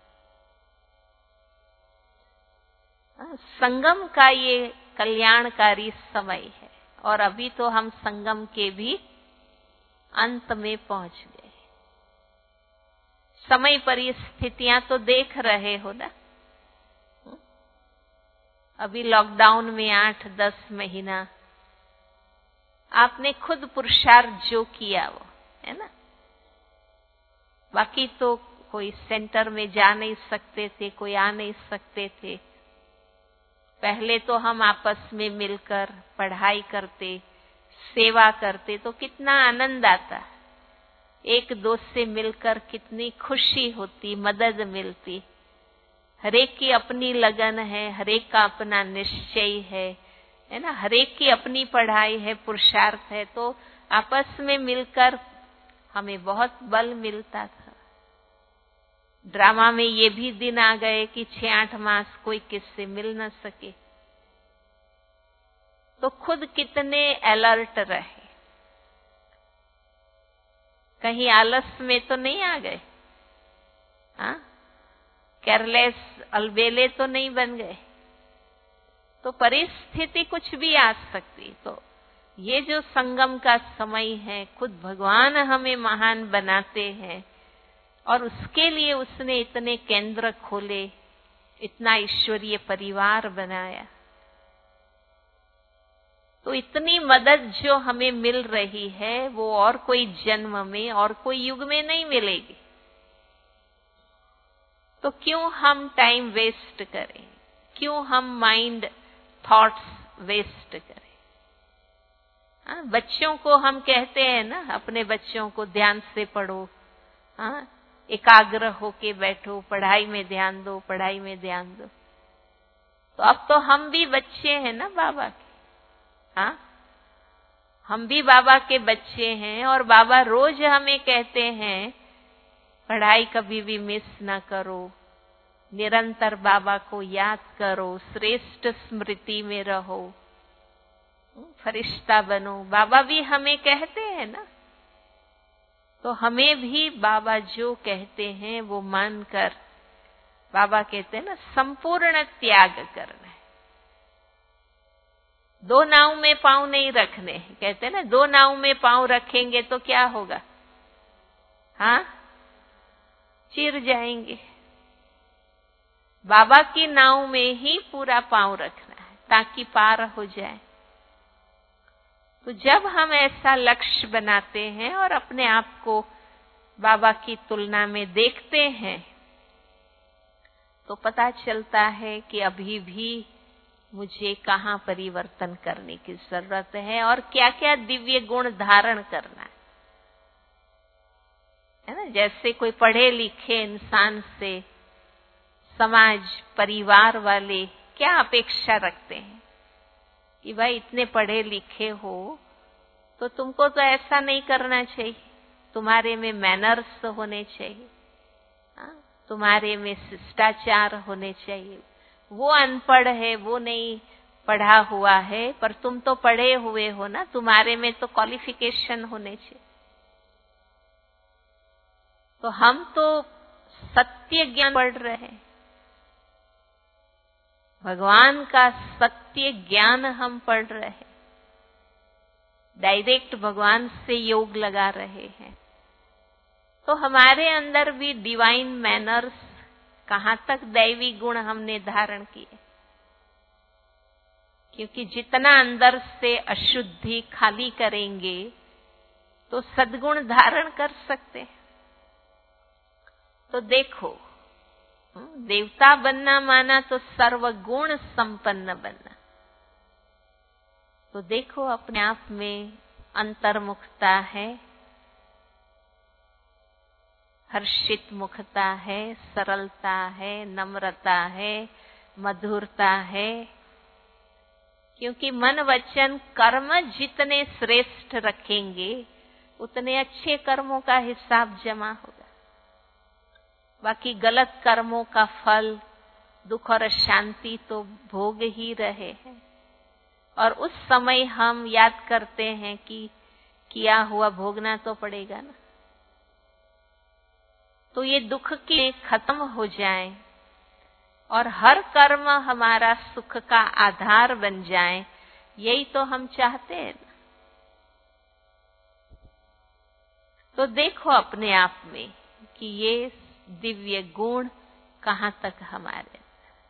संगम का ये कल्याणकारी समय है और अभी तो हम संगम के भी अंत में पहुंच गए। समय परिस्थितियां तो देख रहे हो ना। अभी लॉकडाउन में आठ दस महीना आपने खुद पुरुषार्थ जो किया वो है ना। बाकी तो कोई सेंटर में जा नहीं सकते थे, कोई आ नहीं सकते थे। पहले तो हम आपस में मिलकर पढ़ाई करते, सेवा करते तो कितना आनंद आता। एक दोस्त से मिलकर कितनी खुशी होती, मदद मिलती। हरेक की अपनी लगन है, हरेक का अपना निश्चय है, है ना। हरेक की अपनी पढ़ाई है, पुरुषार्थ है, तो आपस में मिलकर हमें बहुत बल मिलता था। ड्रामा में ये भी दिन आ गए कि छह आठ मास कोई किससे मिल न सके, तो खुद कितने अलर्ट रहे। कहीं आलस में तो नहीं आ गए, हाँ, केयरलेस अलबेले तो नहीं बन गए। तो परिस्थिति कुछ भी आ सकती। तो ये जो संगम का समय है, खुद भगवान हमें महान बनाते हैं और उसके लिए उसने इतने केंद्र खोले, इतना ईश्वरीय परिवार बनाया। तो इतनी मदद जो हमें मिल रही है वो और कोई जन्म में और कोई युग में नहीं मिलेगी। तो क्यों हम टाइम वेस्ट करें, क्यों हम माइंड थॉट्स वेस्ट करें। हाँ, बच्चों को हम कहते हैं ना, अपने बच्चों को ध्यान से पढ़ो, हाँ, एकाग्र होके बैठो, पढ़ाई में ध्यान दो, पढ़ाई में ध्यान दो। तो अब तो हम भी बच्चे हैं ना बाबा के, हाँ, हम भी बाबा के बच्चे हैं और बाबा रोज हमें कहते हैं पढ़ाई कभी भी मिस ना करो, निरंतर बाबा को याद करो, श्रेष्ठ स्मृति में रहो, फरिश्ता बनो। बाबा भी हमें कहते हैं ना, तो हमें भी बाबा जो कहते हैं वो मानकर, बाबा कहते हैं ना संपूर्ण त्याग करना है। दो नाव में पांव नहीं रखने, कहते हैं ना दो नाव में पांव रखेंगे तो क्या होगा, हाँ, चिर जाएंगे। बाबा की नाव में ही पूरा पांव रखना है ताकि पार हो जाए। तो जब हम ऐसा लक्ष्य बनाते हैं और अपने आप को बाबा की तुलना में देखते हैं, तो पता चलता है कि अभी भी मुझे कहाँ परिवर्तन करने की जरूरत है और क्या क्या दिव्य गुण धारण करना है, है ना। जैसे कोई पढ़े लिखे इंसान से समाज, परिवार वाले क्या अपेक्षा रखते हैं कि भाई इतने पढ़े लिखे हो तो तुमको तो ऐसा नहीं करना चाहिए, तुम्हारे में मैनर्स होने चाहिए, हाँ, तुम्हारे में शिष्टाचार होने चाहिए। वो अनपढ़ है, वो नहीं पढ़ा हुआ है, पर तुम तो पढ़े हुए हो ना, तुम्हारे में तो क्वालिफिकेशन होने चाहिए। तो हम तो सत्य ज्ञान पढ़ रहे हैं, भगवान का सत्य ज्ञान हम पढ़ रहे हैं, डायरेक्ट भगवान से योग लगा रहे हैं। तो हमारे अंदर भी डिवाइन मैनर्स, कहाँ तक दैवी गुण हमने धारण किए, क्योंकि जितना अंदर से अशुद्धि खाली करेंगे तो सद्गुण धारण कर सकते हैं। तो देखो, देवता बनना माना तो सर्वगुण संपन्न बनना। तो देखो अपने आप में अंतर्मुखता है, हर्षित मुखता है, सरलता है, नम्रता है, मधुरता है। क्योंकि मन वचन कर्म जितने श्रेष्ठ रखेंगे उतने अच्छे कर्मों का हिसाब जमा होगा। बाकी गलत कर्मों का फल दुख और शांति तो भोग ही रहे हैं। और उस समय हम याद करते हैं कि किया हुआ भोगना तो पड़ेगा ना। तो ये दुख के खत्म हो जाए और हर कर्म हमारा सुख का आधार बन जाए, यही तो हम चाहते हैं ना। तो देखो अपने आप में कि ये दिव्य गुण कहाँ तक हमारे,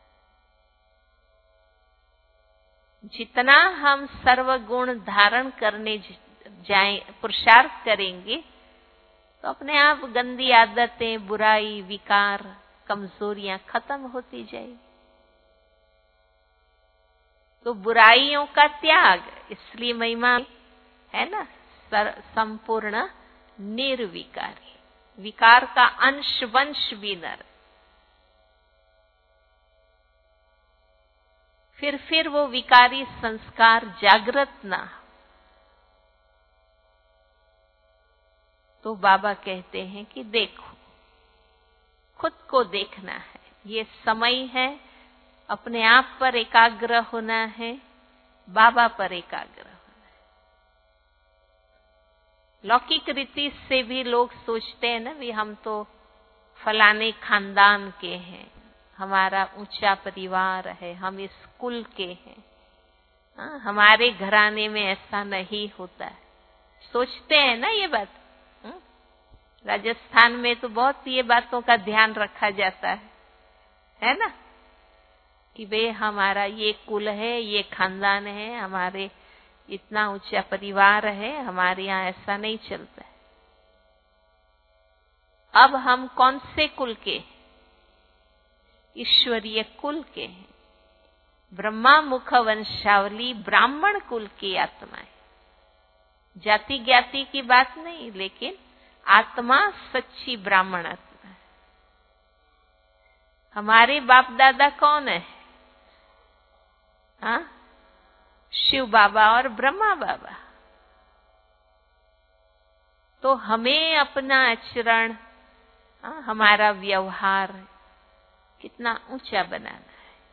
जितना हम सर्वगुण धारण करने जाएं, पुरुषार्थ करेंगे, तो अपने आप गंदी आदतें, बुराई, विकार, कमजोरियां खत्म होती जाएगी। तो बुराइयों का त्याग, इसलिए महिमा है ना, संपूर्ण निर्विकारी, विकार का अंश वंश भी न रहे। फिर फिर वो विकारी संस्कार जागृत ना। तो बाबा कहते हैं कि देखो, खुद को देखना है, ये समय है, अपने आप पर एकाग्र होना है, बाबा पर एकाग्र होना है। लौकिक रीति से भी लोग सोचते हैं ना, भी हम तो फलाने खानदान के हैं, हमारा ऊंचा परिवार है, हम इस कुल के हैं, हाँ, हमारे घराने में ऐसा नहीं होता है। सोचते हैं ना ये बात। हुँ? राजस्थान में तो बहुत ये बातों का ध्यान रखा जाता है, है ना, कि वे हमारा ये कुल है, ये खानदान है, हमारे इतना ऊंचा परिवार है, हमारे यहाँ ऐसा नहीं चलता है। अब हम कौन से कुल के? ईश्वरीय कुल के हैं, ब्रह्मा मुख वंशावली ब्राह्मण कुल की आत्मा है। जाति ज्ञाति की बात नहीं, लेकिन आत्मा सच्ची ब्राह्मण आत्मा है। हमारे बाप दादा कौन है? हाँ, शिव बाबा और ब्रह्मा बाबा। तो हमें अपना आचरण, हाँ, हमारा व्यवहार कितना ऊंचा बनाना है।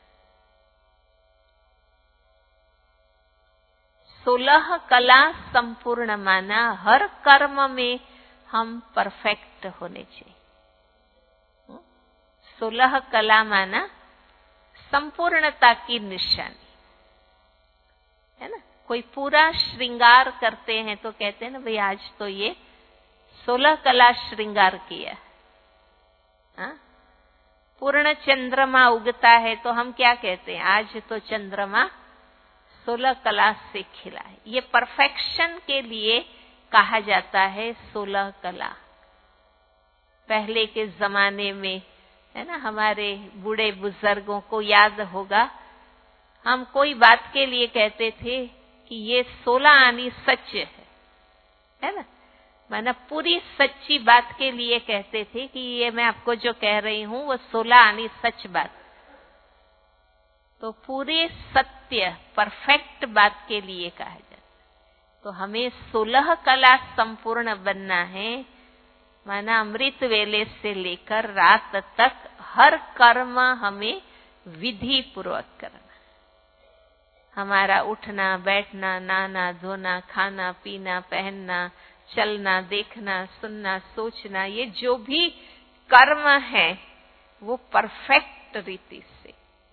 सोलह कला संपूर्ण माना, हर कर्म में हम परफेक्ट होने चाहिए। सोलह कला माना संपूर्णता की निशानी, है ना। कोई पूरा श्रृंगार करते हैं तो कहते हैं ना, भाई आज तो ये सोलह कला श्रृंगार किया। हाँ? पूर्ण चंद्रमा उगता है तो हम क्या कहते हैं? आज तो चंद्रमा सोलह कला से खिला है। ये परफेक्शन के लिए कहा जाता है सोलह कला। पहले के जमाने में, है ना, हमारे बूढ़े बुजुर्गों को याद होगा, हम कोई बात के लिए कहते थे कि ये सोलह आनी सच है, है ना। माना पूरी सच्ची बात के लिए कहते थे कि ये मैं आपको जो कह रही हूं वो सोलह आनी सच बात। तो पूरे सत्य परफेक्ट बात के लिए कहा जाता है। तो हमें सोलह कला संपूर्ण बनना है, माना अमृत वेले से लेकर रात तक हर कर्म हमें विधि पूर्वक करना। हमारा उठना बैठना, नहाना धोना, खाना पीना, पहनना, चलना, देखना, सुनना, सोचना, ये जो भी कर्म है वो परफेक्ट रीति से,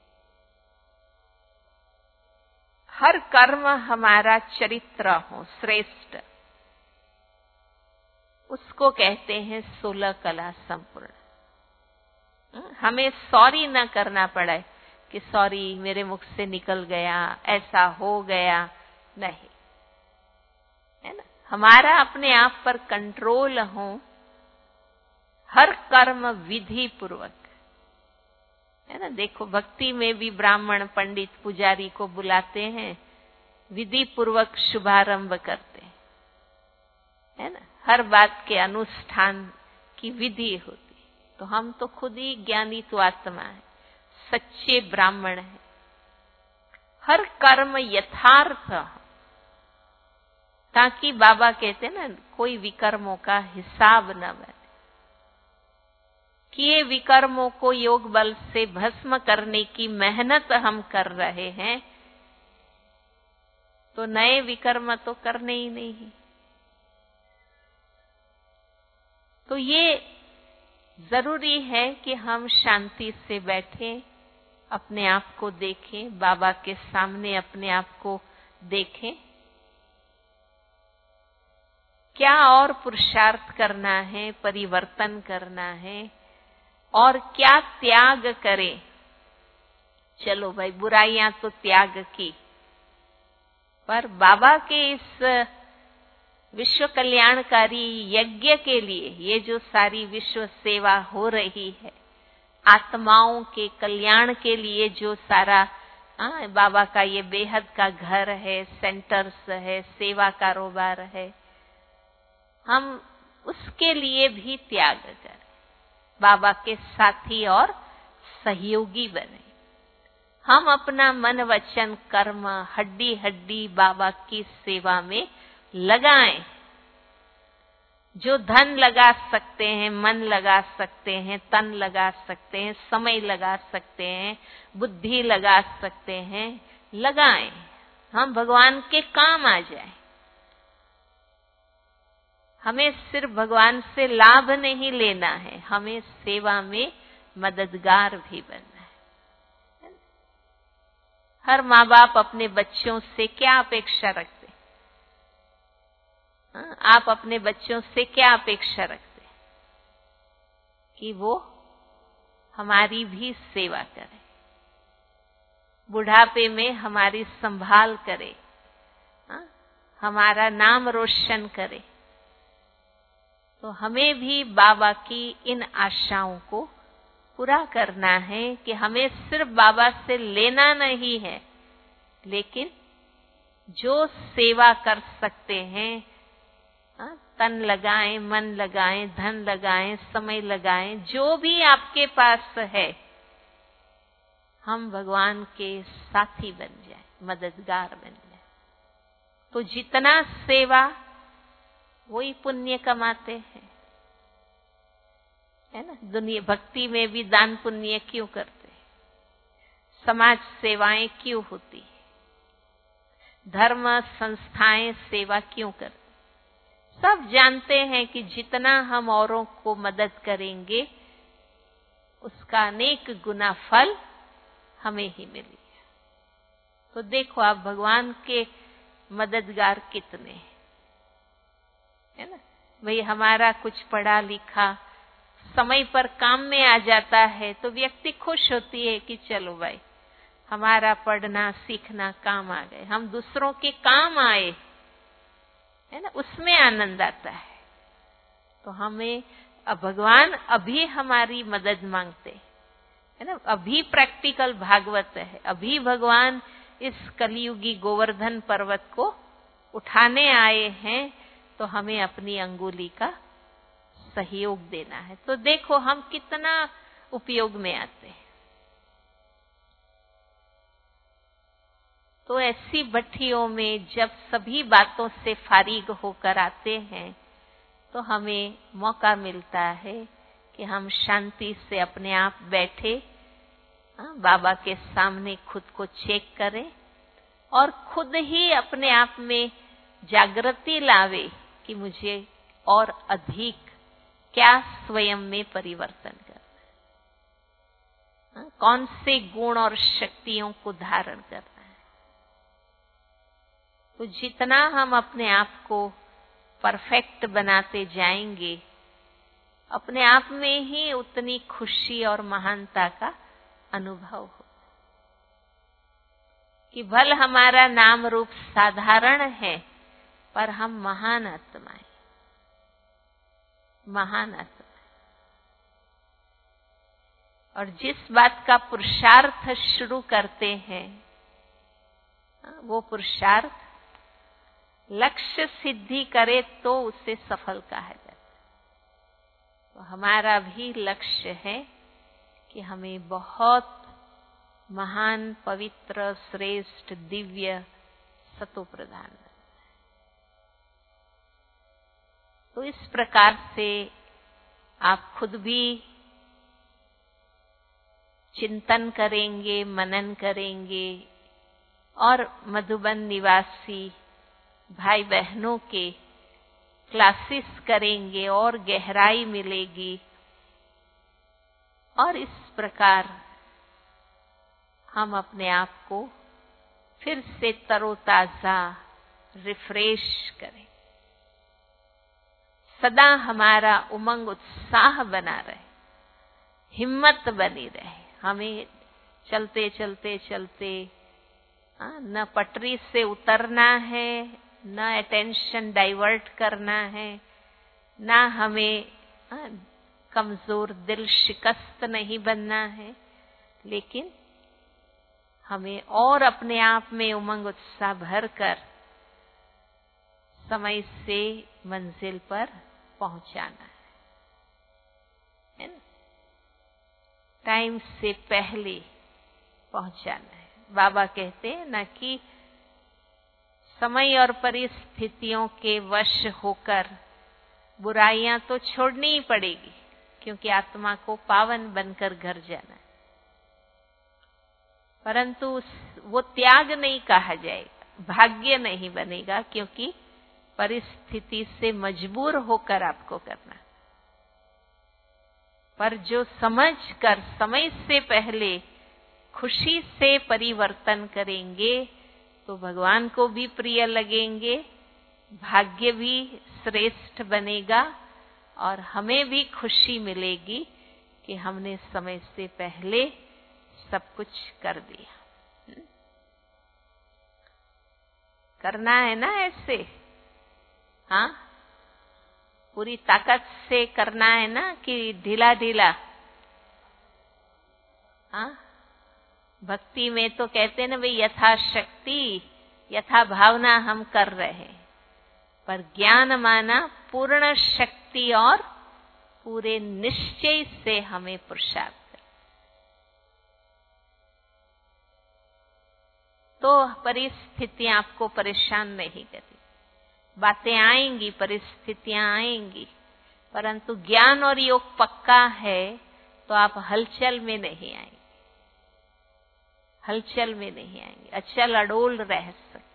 हर कर्म हमारा चरित्र हो श्रेष्ठ, उसको कहते हैं सोलह कला संपूर्ण। हमें सॉरी न करना पड़े कि सॉरी मेरे मुख से निकल गया, ऐसा हो गया, नहीं, है ना। हमारा अपने आप पर कंट्रोल हो, हर कर्म विधि पूर्वक, है ना। देखो भक्ति में भी ब्राह्मण पंडित पुजारी को बुलाते हैं, विधि पूर्वक शुभारंभ करते हैं, है ना। हर बात के अनुष्ठान की विधि होती। तो हम तो खुद ही ज्ञानी तो आत्मा है, सच्चे ब्राह्मण है। हर कर्म यथार्थ, ताकि बाबा कहते ना कोई विकर्मों का हिसाब न बने। किए विकर्मों को योग बल से भस्म करने की मेहनत हम कर रहे हैं, तो नए विकर्म तो करने ही नहीं। तो ये जरूरी है कि हम शांति से बैठें, अपने आप को देखें, बाबा के सामने अपने आप को देखें। क्या और पुरुषार्थ करना है, परिवर्तन करना है, और क्या त्याग करें। चलो भाई, बुराइयां तो त्याग की, पर बाबा के इस विश्व कल्याणकारी यज्ञ के लिए, ये जो सारी विश्व सेवा हो रही है, आत्माओं के कल्याण के लिए जो सारा आ, बाबा का ये बेहद का घर है, सेंटर्स है, सेवा कारोबार है, हम उसके लिए भी त्याग करें, बाबा के साथी और सहयोगी बने। हम अपना मन वचन कर्म हड्डी हड्डी बाबा की सेवा में लगाएं। जो धन लगा सकते हैं, मन लगा सकते हैं, तन लगा सकते हैं, समय लगा सकते हैं, बुद्धि लगा सकते हैं, लगाएं। हम भगवान के काम आ जाएं। हमें सिर्फ भगवान से लाभ नहीं लेना है, हमें सेवा में मददगार भी बनना है। हर माँ बाप अपने बच्चों से क्या अपेक्षा रखते हैं? आप अपने बच्चों से क्या अपेक्षा रखते हैं? कि वो हमारी भी सेवा करे, बुढ़ापे में हमारी संभाल करे, हमारा नाम रोशन करे। तो हमें भी बाबा की इन आशाओं को पूरा करना है कि हमें सिर्फ बाबा से लेना नहीं है, लेकिन जो सेवा कर सकते हैं, तन लगाएं, मन लगाएं, धन लगाएं, समय लगाएं, जो भी आपके पास है, हम भगवान के साथी बन जाएं, मददगार बन जाएं। तो जितना सेवा वही पुण्य कमाते हैं, है ना। दुनिया भक्ति में भी दान पुण्य क्यों करते हैं? समाज सेवाएं क्यों होती है? धर्म संस्थाएं सेवा क्यों करती? सब जानते हैं कि जितना हम औरों को मदद करेंगे, उसका अनेक गुना फल हमें ही मिलेगा। तो देखो आप, भगवान के मददगार कितने हैं, है ना। भाई हमारा कुछ पढ़ा लिखा समय पर काम में आ जाता है, तो व्यक्ति खुश होती है कि चलो भाई हमारा पढ़ना सीखना काम आ गए, हम दूसरों के काम आए, है ना, उसमें आनंद आता है। तो हमें अब भगवान अभी हमारी मदद मांगते है ना। अभी प्रैक्टिकल भागवत है, अभी भगवान इस कलियुगी गोवर्धन पर्वत को उठाने आए हैं, तो हमें अपनी अंगुली का सहयोग देना है। तो देखो हम कितना उपयोग में आते हैं। तो ऐसी भट्टियों में जब सभी बातों से फारिग होकर आते हैं, तो हमें मौका मिलता है कि हम शांति से अपने आप बैठे, बाबा के सामने खुद को चेक करें और खुद ही अपने आप में जागृति लावे कि मुझे और अधिक क्या स्वयं में परिवर्तन करना है, कौन से गुण और शक्तियों को धारण करना है। तो जितना हम अपने आप को परफेक्ट बनाते जाएंगे, अपने आप में ही उतनी खुशी और महानता का अनुभव हो कि भल हमारा नाम रूप साधारण है, पर हम महान आत्माएं, महान आत्मा। और जिस बात का पुरुषार्थ शुरू करते हैं, वो पुरुषार्थ लक्ष्य सिद्धि करे तो उसे सफल कहा जाता है। तो हमारा भी लक्ष्य है कि हमें बहुत महान, पवित्र, श्रेष्ठ, दिव्य सतो प्रधान। तो इस प्रकार से आप खुद भी चिंतन करेंगे, मनन करेंगे और मधुबन निवासी भाई बहनों के क्लासेस करेंगे और गहराई मिलेगी। और इस प्रकार हम अपने आप को फिर से तरोताजा, रिफ्रेश करें। सदा हमारा उमंग, उत्साह बना रहे, हिम्मत बनी रहे। हमें चलते चलते चलते न पटरी से उतरना है, न अटेंशन डाइवर्ट करना है, न हमें कमजोर दिल, शिकस्त नहीं बनना है, लेकिन हमें और अपने आप में उमंग, उत्साह भरकर समय से मंजिल पर पहुंचाना है, टाइम से पहले पहुंचाना है। बाबा कहते हैं ना कि समय और परिस्थितियों के वश होकर बुराइयां तो छोड़नी ही पड़ेगी, क्योंकि आत्मा को पावन बनकर घर जाना है। परंतु वो त्याग नहीं कहा जाएगा, भाग्य नहीं बनेगा, क्योंकि परिस्थिति से मजबूर होकर आपको करना। पर जो समझ कर समय से पहले खुशी से परिवर्तन करेंगे तो भगवान को भी प्रिय लगेंगे, भाग्य भी श्रेष्ठ बनेगा और हमें भी खुशी मिलेगी कि हमने समय से पहले सब कुछ कर दिया। करना है ना ऐसे, हाँ, पूरी ताकत से करना है ना कि ढीला ढीला। हाँ, भक्ति में तो कहते हैं ना भाई, यथाशक्ति यथा भावना हम कर रहे हैं, पर ज्ञान माना पूर्ण शक्ति और पूरे निश्चय से हमें पुरुषार्थ। तो परिस्थितियां आपको परेशान नहीं करेगी, बातें आएंगी, परिस्थितियां आएंगी, परंतु ज्ञान और योग पक्का है तो आप हलचल में नहीं आएंगे, हलचल में नहीं आएंगे, अचल अडोल रह सके।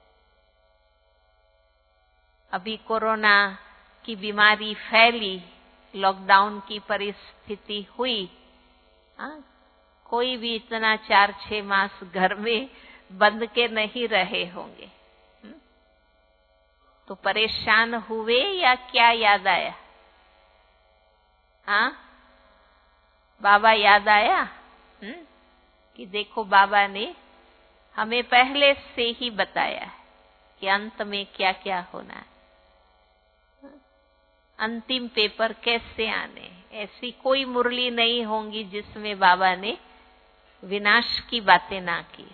अभी कोरोना की बीमारी फैली, लॉकडाउन की परिस्थिति हुई, आ, कोई भी इतना चार छह मास घर में बंद के नहीं रहे होंगे, तो परेशान हुए या क्या याद आया? हाँ, बाबा याद आया हुँ? कि देखो बाबा ने हमें पहले से ही बताया है कि अंत में क्या क्या होना है, अंतिम पेपर कैसे आने। ऐसी कोई मुरली नहीं होंगी जिसमें बाबा ने विनाश की बातें ना की।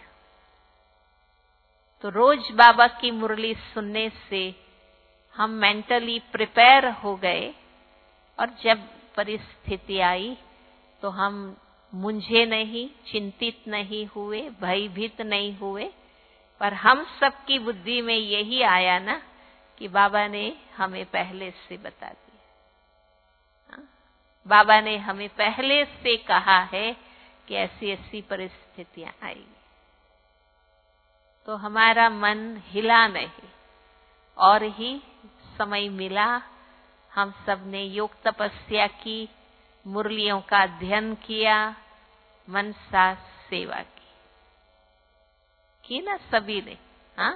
तो रोज बाबा की मुरली सुनने से हम मेंटली प्रिपेयर हो गए, और जब परिस्थिति आई तो हम मुंझे नहीं, चिंतित नहीं हुए, भयभीत नहीं हुए, पर हम सबकी बुद्धि में यही आया ना कि बाबा ने हमें पहले से बता दिया, बाबा ने हमें पहले से कहा है कि ऐसी ऐसी परिस्थितियां आएगी। तो हमारा मन हिला नहीं, और ही समय मिला, हम सब ने योग तपस्या की, मुरलियों का अध्ययन किया, मनसा सेवा की की ना सभी ने। हाँ,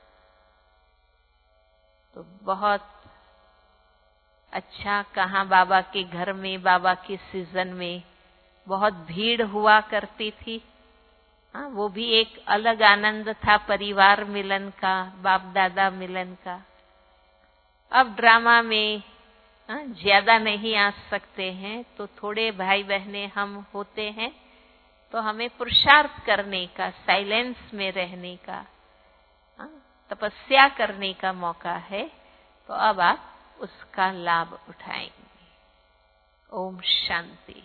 तो बहुत अच्छा। कहाँ बाबा के घर में, बाबा के सीजन में बहुत भीड़ हुआ करती थी। हाँ, वो भी एक अलग आनंद था, परिवार मिलन का, बाप दादा मिलन का। अब ड्रामा में हाँ, ज्यादा नहीं आ सकते हैं, तो थोड़े भाई बहने हम होते हैं, तो हमें पुरुषार्थ करने का, साइलेंस में रहने का, हाँ, तपस्या करने का मौका है। तो अब आप उसका लाभ उठाएंगे। ओम शांति।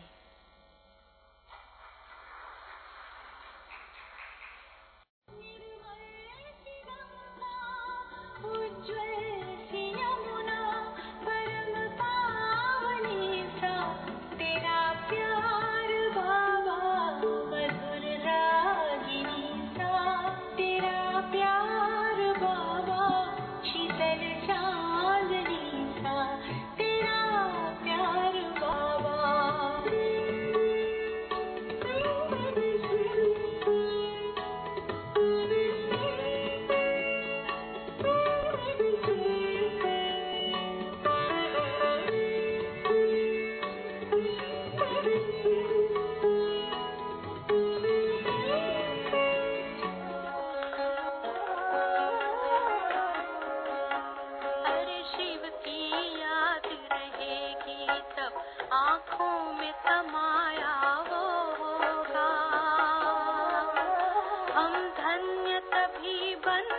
हम धन्य तभी बन